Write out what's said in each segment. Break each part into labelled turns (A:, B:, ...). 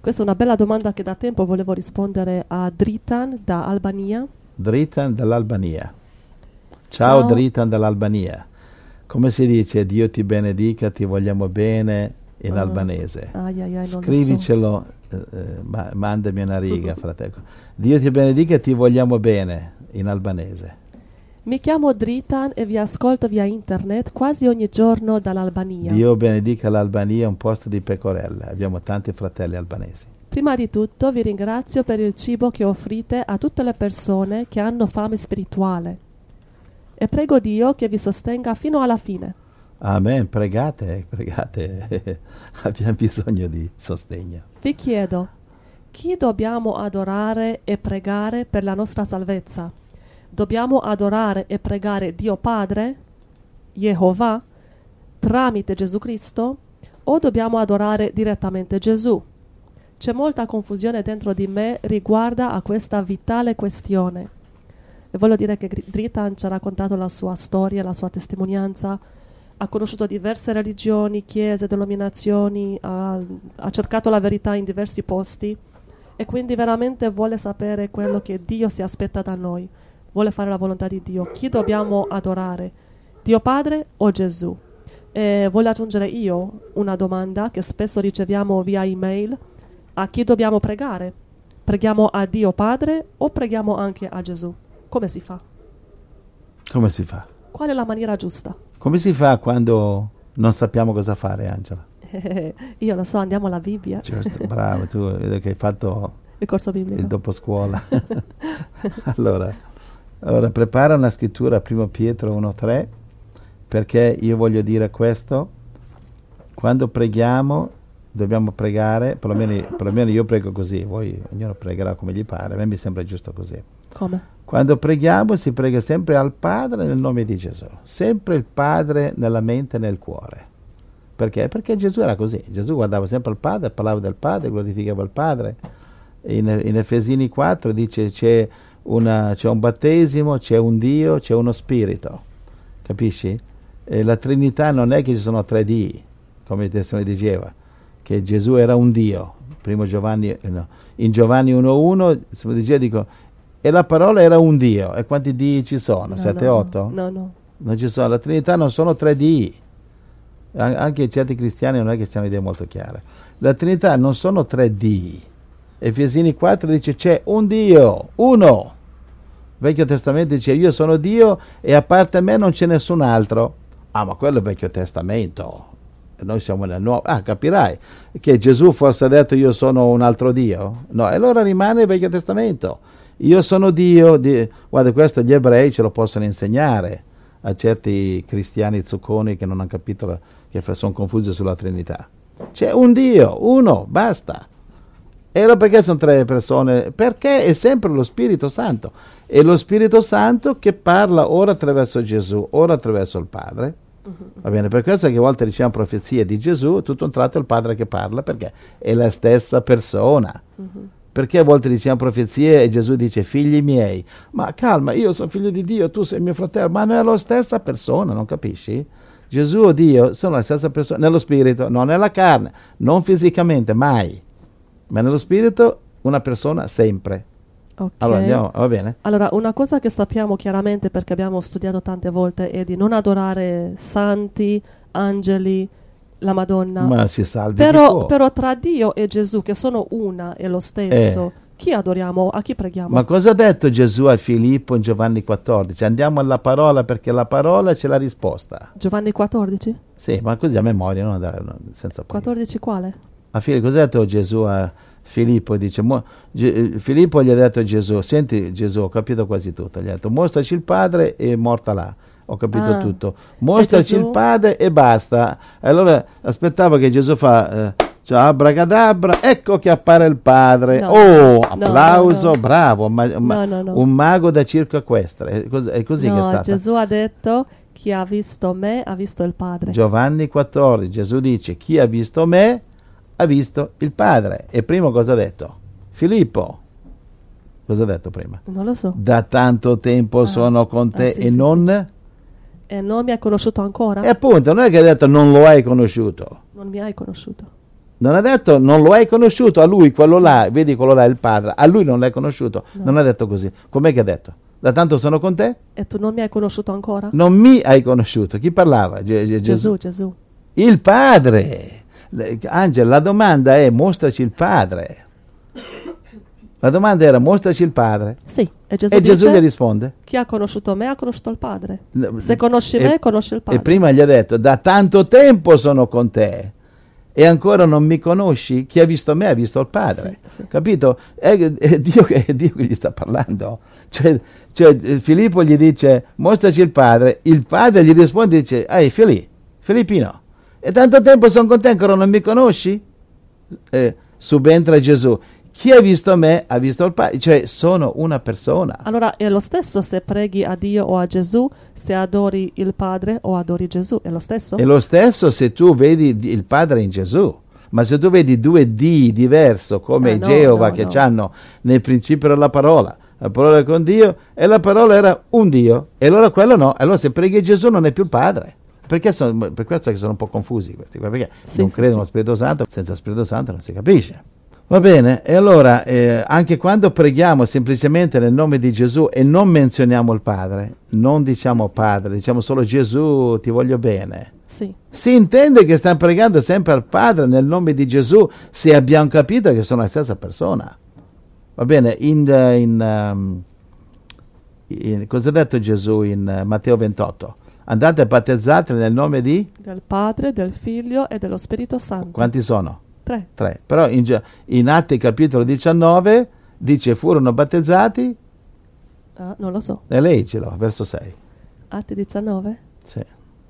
A: Questa è una bella domanda che da tempo volevo rispondere a Dritan da Albania.
B: Dritan dall'Albania. Ciao Dritan dall'Albania. Come si dice Dio ti benedica, ti vogliamo bene in albanese? Scrivicelo, mandami una riga, fratello. Dio ti benedica, ti vogliamo bene in albanese.
A: Mi chiamo Dritan e vi ascolto via internet quasi ogni giorno dall'Albania.
B: Dio benedica l'Albania, un posto di pecorelle. Abbiamo tanti fratelli albanesi.
A: Prima di tutto vi ringrazio per il cibo che offrite a tutte le persone che hanno fame spirituale. E prego Dio che vi sostenga fino alla fine.
B: Amen, pregate. Abbiamo bisogno di sostegno.
A: Vi chiedo, chi dobbiamo adorare e pregare per la nostra salvezza? Dobbiamo adorare e pregare Dio Padre, Jehovah, tramite Gesù Cristo, o dobbiamo adorare direttamente Gesù? C'è molta confusione dentro di me riguardo a questa vitale questione. E voglio dire che Dritan ci ha raccontato la sua storia, la sua testimonianza, ha conosciuto diverse religioni, chiese, denominazioni, ha cercato la verità in diversi posti e quindi veramente vuole sapere quello che Dio si aspetta da noi. Vuole fare la volontà di Dio. Chi dobbiamo adorare? Dio Padre o Gesù? E voglio aggiungere io una domanda che spesso riceviamo via email. A chi dobbiamo pregare? Preghiamo a Dio Padre o preghiamo anche a Gesù? Come si fa?
B: Come si fa?
A: Qual è la maniera giusta?
B: Come si fa quando non sappiamo cosa fare, Angela?
A: Io lo so, andiamo alla Bibbia.
B: Giusto, bravo, tu vedo che hai fatto
A: il corso biblico.
B: Il doposcuola. Allora, prepara una scrittura, 1 Pietro 1,3, perché io voglio dire questo: quando preghiamo dobbiamo pregare, perlomeno io prego così, voi ognuno pregherà come gli pare, a me mi sembra giusto così.
A: Come?
B: Quando preghiamo si prega sempre al Padre nel nome di Gesù, sempre il Padre nella mente e nel cuore. Perché? Perché Gesù era così, Gesù guardava sempre al Padre, parlava del Padre, glorificava il Padre. In Efesini 4 dice c'è un battesimo, c'è un Dio, c'è uno Spirito, capisci? E la Trinità non è che ci sono 3 Dii, come il testo diceva, che Gesù era un Dio. In Giovanni 1:1 si diceva, e la parola era un Dio. E quanti Dii ci sono? 7, 8?
A: No.
B: Non ci sono. La Trinità non sono 3 Dii. Anche certi cristiani non è che hanno idee molto chiare. La Trinità non sono 3 Dii. Efesini 4 dice c'è un Dio, uno. Vecchio Testamento dice io sono Dio e a parte me non c'è nessun altro. Ah, ma quello è il Vecchio Testamento. Noi siamo nel Nuovo. Ah, capirai che Gesù forse ha detto io sono un altro Dio? No, e allora rimane il Vecchio Testamento. Io sono Dio. Guarda, questo gli ebrei ce lo possono insegnare a certi cristiani zucconi che non hanno capito, che sono confusi sulla Trinità. C'è un Dio, uno, basta. E allora perché sono 3 persone? Perché è sempre lo Spirito Santo. È lo Spirito Santo che parla ora attraverso Gesù, ora attraverso il Padre. Va bene, per questo che a volte riceviamo profezie di Gesù, tutto un tratto è il Padre che parla, perché è la stessa persona. Perché a volte riceviamo profezie e Gesù dice figli miei, ma calma, io sono figlio di Dio, tu sei mio fratello, ma non è la stessa persona, non capisci? Gesù o Dio sono la stessa persona, nello spirito, non nella carne, non fisicamente, mai, ma nello spirito una persona sempre.
A: Okay.
B: Allora andiamo, va bene?
A: Allora, una cosa che sappiamo chiaramente, perché abbiamo studiato tante volte, è di non adorare santi, angeli, la Madonna.
B: Ma si salvi
A: però tra Dio e Gesù, che sono una e lo stesso, chi adoriamo? A chi preghiamo?
B: Ma cosa ha detto Gesù a Filippo in Giovanni 14? Andiamo alla parola, perché la parola c'è la risposta.
A: Giovanni 14?
B: Sì, ma così a memoria, non senza
A: 14 quale?
B: A cosa ha detto Gesù a Filippo? Dice, Filippo gli ha detto a Gesù, senti Gesù, ho capito quasi tutto, gli ha detto mostraci il Padre e morta là. Ho capito tutto. Mostraci il Padre e basta. Allora aspettavo che Gesù fa abracadabra, ecco che appare il Padre. Applauso, no. Bravo. Un mago da circo equestre. È così che è stato.
A: Gesù ha detto chi ha visto me ha visto il Padre.
B: Giovanni 14, Gesù dice chi ha visto me ha visto il Padre. E prima cosa ha detto? Filippo. Cosa ha detto prima?
A: Non lo so.
B: Da tanto tempo sono con te e non...
A: Sì. E non mi hai conosciuto ancora?
B: E appunto, non è che ha detto non lo hai conosciuto.
A: Non mi hai conosciuto.
B: Non ha detto non lo hai conosciuto, a lui quello
A: Sì.
B: là, vedi quello là è il padre, a lui non l'hai conosciuto.
A: No.
B: Non ha detto così. Com'è che ha detto? Da tanto sono con te?
A: E tu non mi hai conosciuto ancora?
B: Non mi hai conosciuto. Chi parlava?
A: Gesù.
B: Il padre. Angela, la domanda è mostraci il padre. La domanda era mostraci il padre.
A: Sì, e Gesù
B: E Gesù
A: dice,
B: gli risponde.
A: chi ha conosciuto me ha conosciuto il Padre.
B: No,
A: Se conosci me, conosci il Padre.
B: E prima gli ha detto, da tanto tempo sono con te e ancora non mi conosci? Chi ha visto me ha visto il Padre.
A: Sì, sì.
B: Capito? È Dio che gli sta parlando. Cioè, Filippo gli dice, mostraci il Padre. Il Padre gli risponde e dice, ehi Filippino, e tanto tempo sono con te ancora non mi conosci? Subentra Gesù. Chi ha visto me ha visto il Padre, cioè sono una persona.
A: Allora è lo stesso se preghi a Dio o a Gesù, se adori il Padre o adori Gesù, è lo stesso?
B: È lo stesso se tu vedi il Padre in Gesù, ma se tu vedi due D diverso come
A: no,
B: Geova
A: no,
B: che
A: no.
B: hanno nel principio era la parola con Dio e la parola era un Dio, e allora quello no, allora se preghi Gesù non è più il Padre. Per questo che sono un po' confusi questi qua, perché
A: Sì,
B: non
A: sì,
B: credono
A: sì.
B: allo Spirito Santo, senza Spirito Santo non si capisce. Va bene, e allora anche quando preghiamo semplicemente nel nome di Gesù e non menzioniamo il Padre, non diciamo Padre, diciamo solo Gesù, ti voglio bene.
A: Sì.
B: Si intende che stiamo pregando sempre al Padre nel nome di Gesù se abbiamo capito che sono la stessa persona. Va bene, cosa ha detto Gesù in Matteo 28? Andate battezzati nel nome di?
A: Del Padre, del Figlio e dello Spirito Santo.
B: Quanti sono?
A: 3.
B: 3. Però in Atti capitolo 19 dice furono battezzati,
A: Non lo so.
B: e leggilo, verso 6.
A: Atti 19,
B: Sì.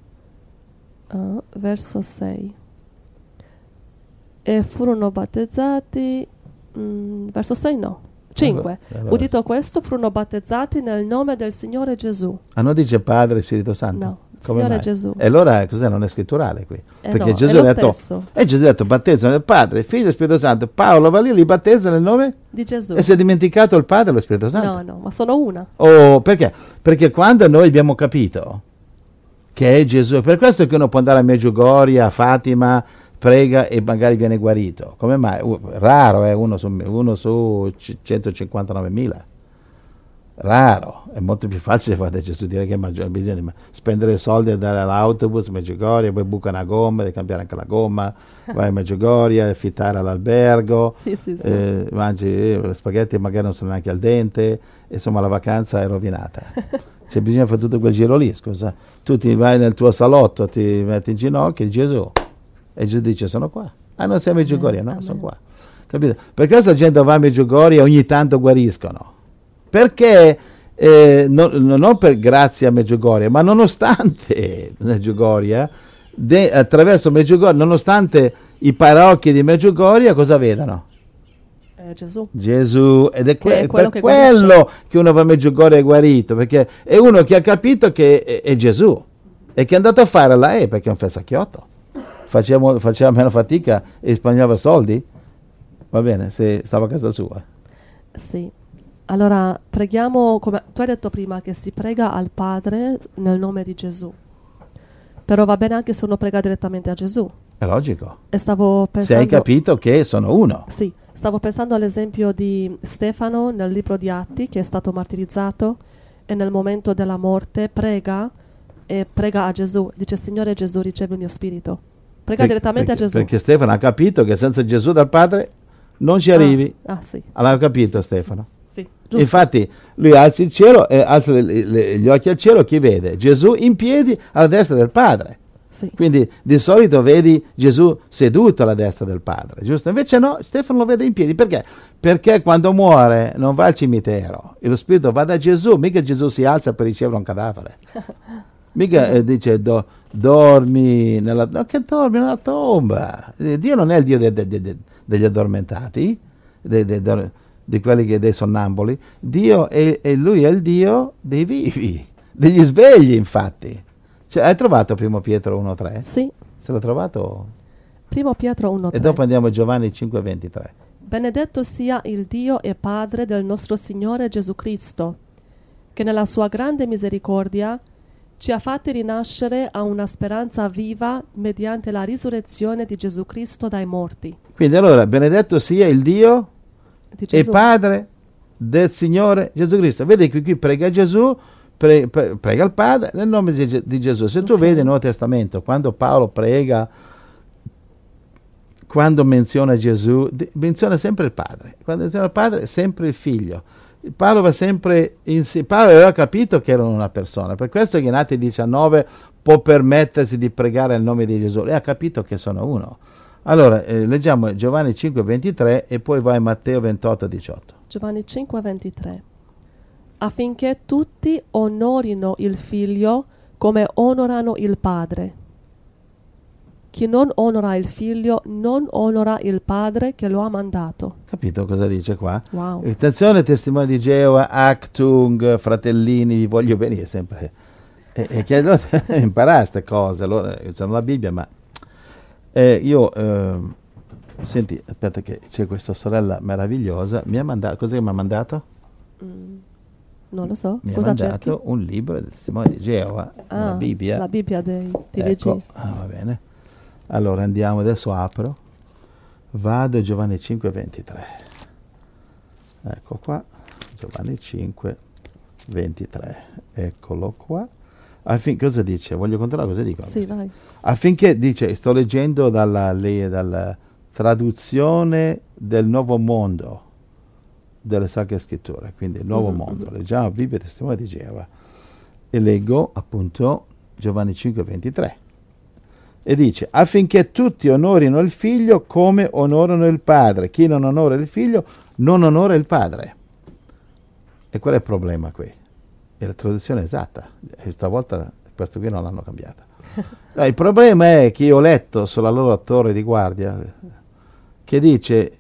A: verso 6. E furono battezzati, verso 6 no. 5.
B: Allora,
A: Udito questo, furono battezzati nel nome del Signore Gesù.
B: non dice Padre e Spirito Santo?
A: No,
B: Come
A: Signore
B: mai?
A: Gesù.
B: E allora cos'è? Non è scritturale qui? Perché
A: No,
B: Gesù
A: è
B: ha
A: lo
B: detto,
A: stesso.
B: Gesù ha detto battezza nel Padre, Figlio e Spirito Santo. Paolo va lì, li battezza nel nome
A: Di Gesù.
B: e si è dimenticato il Padre e lo Spirito Santo.
A: No, ma sono una.
B: Oh, perché? Perché quando noi abbiamo capito che è Gesù, è per questo che uno può andare a Medjugorje, a Fatima, prega e magari viene guarito. Come mai? Raro è uno su 159.000. Raro, è molto più facile fare Gesù, dire che bisogna spendere soldi e andare all'autobus a Medjugorje, poi buca una gomma, devi cambiare anche la gomma, vai a Medjugorje, affittare all'albergo,
A: Sì.
B: mangi gli spaghetti magari non sono neanche al dente, insomma la vacanza è rovinata. Cioè bisogna fare tutto quel giro lì, scusa. Tu ti vai nel tuo salotto, ti metti in ginocchio e Gesù, e Gesù dice sono qua. Ah, non sei a Medjugorje? No,
A: Amen.
B: sono qua. Capito? Per questo la gente va a Medjugorje e ogni tanto guariscono. Perché non per grazie a Medjugorje, ma nonostante Medjugorje, attraverso Medjugorje, nonostante i parrocchi di Medjugorje, cosa vedono?
A: Gesù.
B: Gesù, ed è
A: Che è quello
B: per
A: che guarisce.
B: quello che uno va a Medjugorje è guarito, perché è uno che ha capito che è Gesù e che è andato a fare là perché è un fessacchiotto. Faceva meno fatica e risparmiava soldi. Va bene, se stava a casa sua.
A: Sì. Allora, preghiamo, come tu hai detto prima, che si prega al Padre nel nome di Gesù. Però va bene anche se uno prega direttamente a Gesù.
B: È logico.
A: E stavo
B: Se
A: pensando...
B: hai capito che sono uno.
A: Sì, stavo pensando all'esempio di Stefano nel libro di Atti, che è stato martirizzato e nel momento della morte prega a Gesù. Dice, Signore Gesù, ricevi il mio spirito. Prega direttamente a Gesù.
B: Perché Stefano ha capito che senza Gesù dal Padre non ci arrivi.
A: Sì.
B: L'ha capito Stefano.
A: Sì, giusto.
B: Infatti lui alza il cielo e alza gli occhi al cielo, chi vede? Gesù in piedi alla destra del Padre.
A: Sì.
B: Quindi di solito vedi Gesù seduto alla destra del Padre, giusto? Invece no, Stefano lo vede in piedi. Perché? Perché quando muore non va al cimitero e lo spirito va da Gesù, mica Gesù si alza per ricevere un cadavere. Mica dice dormi nella... No, che dormi nella tomba. Dio non è il Dio degli addormentati, di quelli dei sonnamboli. Dio lui è il Dio dei vivi, degli svegli, infatti. Cioè, hai trovato primo Pietro 1,3?
A: Sì.
B: Se l'ho trovato?
A: Primo Pietro 1,3.
B: E dopo andiamo a Giovanni 5,23.
A: Benedetto sia il Dio e Padre del nostro Signore Gesù Cristo, che nella sua grande misericordia ci ha fatti rinascere a una speranza viva mediante la risurrezione di Gesù Cristo dai morti.
B: Quindi allora, benedetto sia il Dio
A: Di
B: e
A: Gesù.
B: Padre del Signore Gesù Cristo. Vedi che qui prega Gesù, prega il Padre nel nome di Gesù. Se tu
A: Ok.
B: vedi nel Nuovo Testamento, quando Paolo prega, quando menziona Gesù, menziona sempre il Padre. Quando menziona il Padre, sempre il Figlio. Paolo va sempre Paolo aveva capito che erano una persona, per questo che in Atti 19 può permettersi di pregare nel nome di Gesù. Lei ha capito che sono uno. Allora, leggiamo Giovanni 5,23 e poi vai a Matteo 28,18.
A: Giovanni 5,23. Affinché tutti onorino il Figlio come onorano il Padre. Chi non onora il Figlio non onora il Padre che lo ha mandato.
B: Capito cosa dice qua?
A: Wow.
B: Attenzione, testimoni di Geova, Actung, fratellini, vi voglio bene, sempre. E che allora imparare queste cose, allora, sono la Bibbia, ma senti, aspetta che c'è questa sorella meravigliosa, mi ha mandato, cos'è che mi ha mandato?
A: Non lo so.
B: Mi ha
A: Cosa cerchi?
B: mandato un libro del testimone di Geova, la Bibbia.
A: La Bibbia di
B: Ecco, va bene. Allora andiamo, adesso apro, vado a Giovanni 5,23. Ecco qua, Giovanni 5,23. Eccolo qua. Cosa dice? Voglio controllare cosa dicono.
A: Sì, vai.
B: Affinché, dice, sto leggendo dalla traduzione del Nuovo Mondo delle Sacre Scritture, quindi il Nuovo Mondo. Leggiamo Bibbia e Testimone di Geova e leggo appunto Giovanni 5,23 e dice: affinché tutti onorino il Figlio come onorano il Padre. Chi non onora il Figlio non onora il Padre. E qual è il problema qui? È la traduzione esatta, e stavolta questo qui non l'hanno cambiata. No, il problema è che io ho letto sulla loro torre di guardia che dice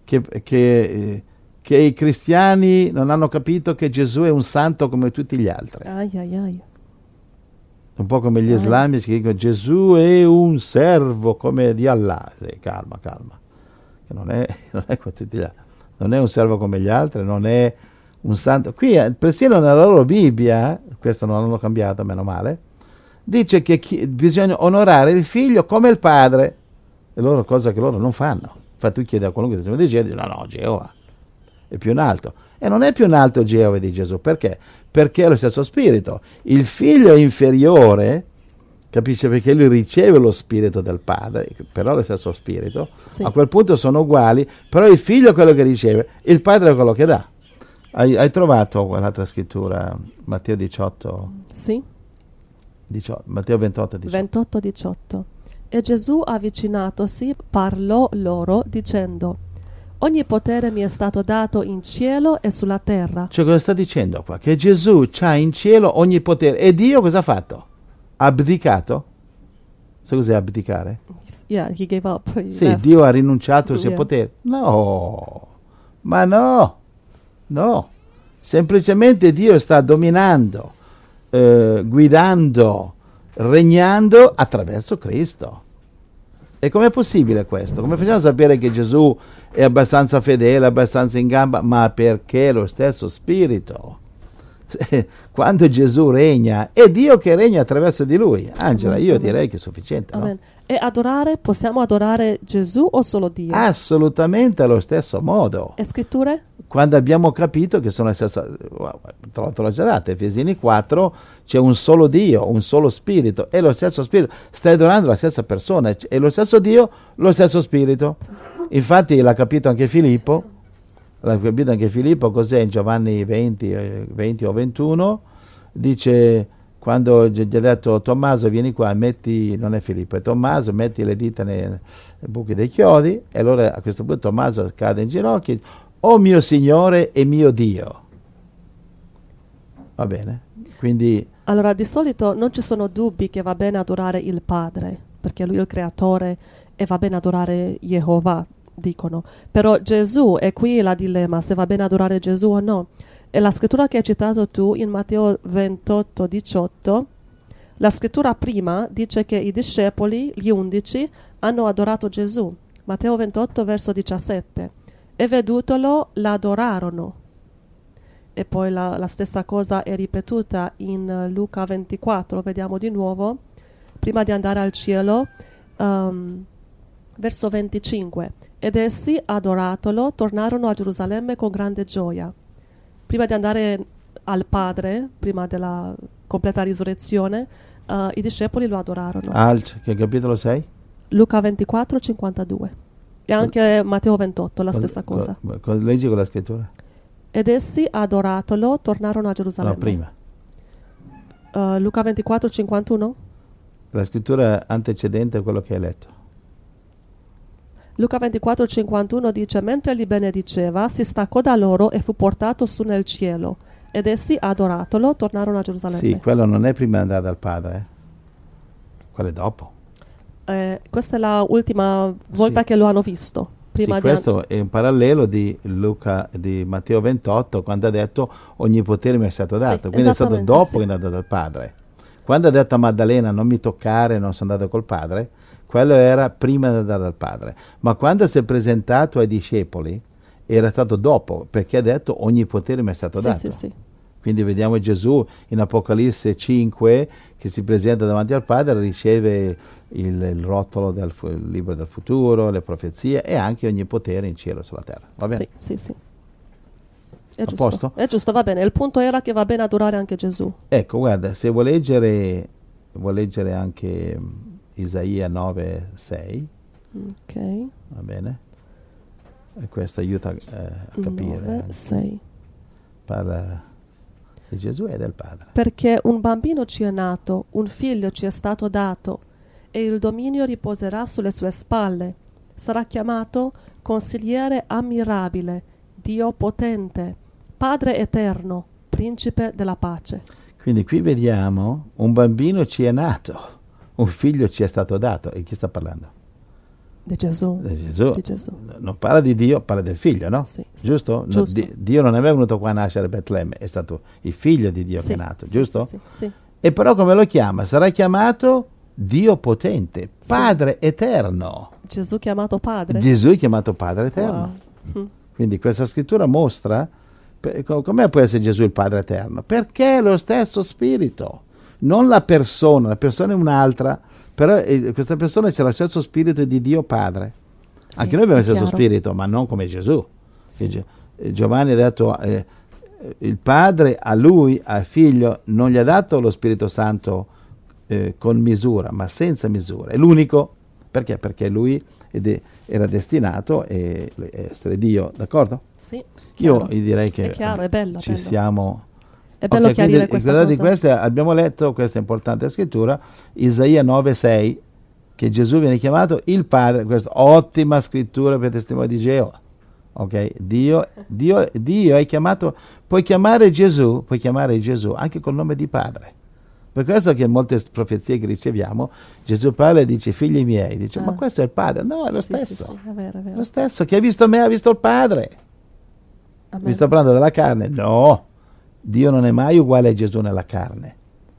B: che i cristiani non hanno capito che Gesù è un santo come tutti gli altri.
A: Ai ai ai.
B: Un po' come gli islamici che dicono Gesù è un servo come di Allah. Sì, calma. Che non è come tutti gli altri. Non è un servo come gli altri, non è un santo. Qui, persino nella loro Bibbia, questo non l'hanno cambiato, meno male, dice che bisogna onorare il figlio come il padre. E loro, cosa che loro non fanno. Infatti tu chiedi a qualunque testimone di Gesù, dice no, Geova è più in alto. E non è più in alto Geova di Gesù. Perché? Perché è lo stesso spirito. Il figlio è inferiore, capisce, perché lui riceve lo spirito del padre, però è lo stesso spirito.
A: Sì.
B: A quel punto sono uguali, però il figlio è quello che riceve, il padre è quello che dà. Hai trovato quell'altra scrittura, Matteo 18?
A: Sì.
B: Matteo 28, 18.
A: 28-18. E Gesù, avvicinatosi, parlò loro dicendo: ogni potere mi è stato dato in cielo e sulla terra.
B: Cioè cosa sta dicendo qua? Che Gesù c'ha in cielo ogni potere. E Dio cosa ha fatto? Ha abdicato? Sai cos'è abdicare?
A: Yeah, he gave up. He
B: Sì,
A: left.
B: Dio ha rinunciato ai suoi
A: Yeah.
B: poteri. No, ma no. Semplicemente Dio sta dominando, guidando, regnando attraverso Cristo. E com'è possibile questo? Come facciamo a sapere che Gesù è abbastanza fedele, abbastanza in gamba? Ma perché lo stesso Spirito. Quando Gesù regna, è Dio che regna attraverso di lui. Angela, io direi che è sufficiente, no?
A: Amen. E adorare, possiamo adorare Gesù o solo Dio?
B: Assolutamente allo stesso modo.
A: E scritture?
B: Quando abbiamo capito che sono la stessa, te l'ho già data, Efesini 4, c'è un solo Dio, un solo Spirito, è lo stesso Spirito, stai adorando la stessa persona, è lo stesso Dio, lo stesso Spirito. Infatti l'ha capito anche Filippo, cos'è in Giovanni 20 o 21, dice, quando gli ha detto Tommaso vieni qua, non è Filippo, è Tommaso, metti le dita nei buchi dei chiodi, e allora a questo punto Tommaso cade in ginocchio, oh mio Signore e mio Dio. Va bene? Quindi
A: Allora, di solito non ci sono dubbi che va bene adorare il Padre, perché Lui è il Creatore e va bene adorare Jehovah, dicono. Però Gesù, è qui il dilemma, se va bene adorare Gesù o no. E la scrittura che hai citato tu in Matteo 28-18, la scrittura prima dice che i discepoli, gli 11, hanno adorato Gesù. Matteo 28, verso 17. E vedutolo l'adorarono. e poi la stessa cosa è ripetuta in Luca 24, vediamo di nuovo, prima di andare al cielo, verso 25. Ed essi, adoratolo, tornarono a Gerusalemme con grande gioia. Prima di andare al Padre, prima della completa risurrezione, i discepoli lo adorarono.
B: Che capitolo sei?
A: Luca 24, 52. E anche Matteo 28, la stessa cosa.
B: Leggi con la scrittura?
A: Ed essi, adoratolo, tornarono a Gerusalemme.
B: No, prima.
A: Luca 24, 51?
B: La scrittura antecedente a quello che hai letto.
A: Luca 24, 51 dice: mentre li benediceva, si staccò da loro e fu portato su nel cielo. Ed essi, adoratolo, tornarono a Gerusalemme.
B: Sì, quello non è prima di andare dal Padre, quello è dopo.
A: Questa è la ultima volta che lo hanno visto. Prima
B: Questo è un parallelo di Matteo 28, quando ha detto ogni potere mi è stato dato. Quindi è stato dopo che è andato dal Padre. Quando ha detto a Maddalena non mi toccare, non sono andato col Padre, quello era prima di andare dal Padre. Ma quando si è presentato ai discepoli era stato dopo, perché ha detto ogni potere mi è stato dato.
A: Sì.
B: Quindi vediamo Gesù in Apocalisse 5 che si presenta davanti al Padre, riceve il rotolo del libro del futuro, le profezie e anche ogni potere in cielo e sulla terra. Va bene?
A: Sì. È giusto.
B: Posto?
A: È giusto, va bene. Il punto era che va bene adorare anche Gesù.
B: Ecco, guarda, se vuoi leggere anche Isaia 9, 6.
A: Ok.
B: Va bene? E questo aiuta a capire.
A: 9, 6.
B: Parla di Gesù e del Padre.
A: Perché un bambino ci è nato, un figlio ci è stato dato, e il dominio riposerà sulle sue spalle. Sarà chiamato Consigliere ammirabile, Dio potente, Padre eterno, Principe della pace.
B: Quindi qui vediamo un bambino ci è nato, un figlio ci è stato dato. E chi sta parlando?
A: Di Gesù.
B: Di Gesù.
A: Di Gesù.
B: Non parla di Dio, parla del figlio, no?
A: Sì.
B: Giusto?
A: Giusto.
B: Dio non è venuto qua a nascere a Betlemme, è stato il figlio di Dio che è nato, giusto?
A: Sì.
B: E però come lo chiama? Sarà chiamato Dio potente, Padre eterno.
A: Gesù chiamato Padre.
B: Gesù è chiamato Padre eterno.
A: Wow.
B: Quindi questa scrittura mostra come può essere Gesù il Padre eterno? Perché è lo stesso spirito, non la persona è un'altra, però questa persona c'è lo stesso spirito di Dio Padre.
A: Sì,
B: anche noi abbiamo lo stesso
A: chiaro.
B: spirito, ma non come Gesù.
A: Sì.
B: Giovanni ha detto il Padre a lui, al figlio, non gli ha dato lo Spirito Santo con misura, ma senza misura. È l'unico, perché? Perché lui era destinato a essere Dio, d'accordo?
A: Sì.
B: Io direi che
A: è chiaro, è bello,
B: ci
A: bello.
B: siamo.
A: È bello chiarire questa cosa.
B: Di questa abbiamo letto questa importante scrittura, Isaia 9,6, che Gesù viene chiamato il Padre, questa ottima scrittura per testimone di Geova. Ok? Dio è chiamato, puoi chiamare Gesù anche col nome di Padre. Per questo che in molte profezie che riceviamo, Gesù parla e dice figli miei, dice ma questo è il Padre. No, è lo stesso.
A: Sì, è vero.
B: Lo stesso, chi ha visto me ha visto il Padre.
A: Amen.
B: Mi sto parlando della carne? No, Dio non è mai uguale a Gesù nella carne,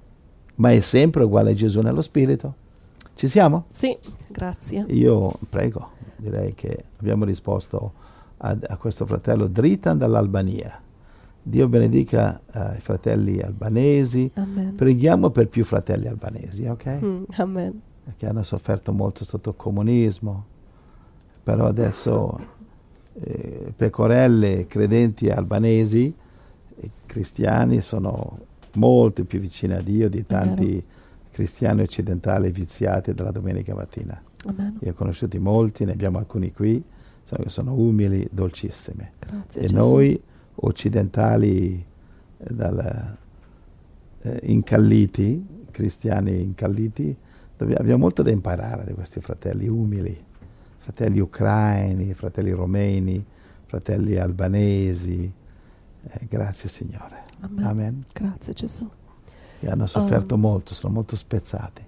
B: ma è sempre uguale a Gesù nello spirito. Ci siamo?
A: Sì, grazie.
B: Io prego, direi che abbiamo risposto a questo fratello Dritan dall'Albania. Dio benedica i fratelli albanesi.
A: Amen.
B: Preghiamo per più fratelli albanesi, ok?
A: Amen.
B: Perché hanno sofferto molto sotto il comunismo, però adesso pecorelle credenti albanesi, cristiani, sono molto più vicini a Dio di tanti cristiani occidentali viziati della domenica mattina.
A: Amen.
B: Io ho conosciuti molti, ne abbiamo alcuni qui, sono umili, dolcissimi.
A: Grazie,
B: e
A: Gesù.
B: Noi occidentali incalliti, cristiani incalliti, abbiamo molto da imparare da questi fratelli umili, fratelli ucraini, fratelli romeni, fratelli albanesi. Grazie Signore.
A: Amen.
B: Amen.
A: Grazie Gesù.
B: Che hanno sofferto molto, sono molto spezzati.